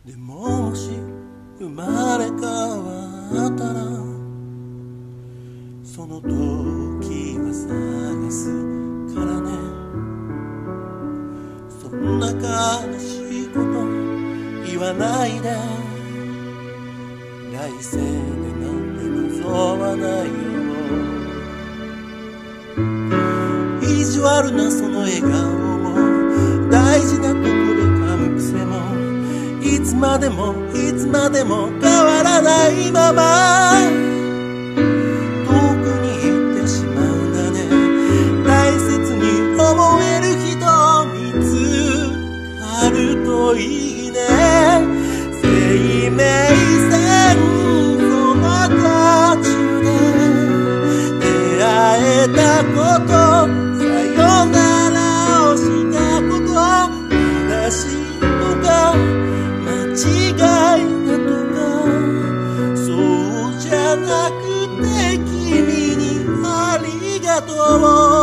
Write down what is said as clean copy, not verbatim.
でももし生まれ変わったらその時は探すからね。そんな悲しいこと言わないで、来世でなんて望まないよ。意地悪なその笑顔も大事なとこで噛む癖もいつまでもいつまでも変わらないまま遠くに行ってしまうんだね。大切に思える人見つかるといいね。生命線その途中で出会えたこと、さよならをしたこと、正しいとか間違いだとかそうじゃなくて君にありがとう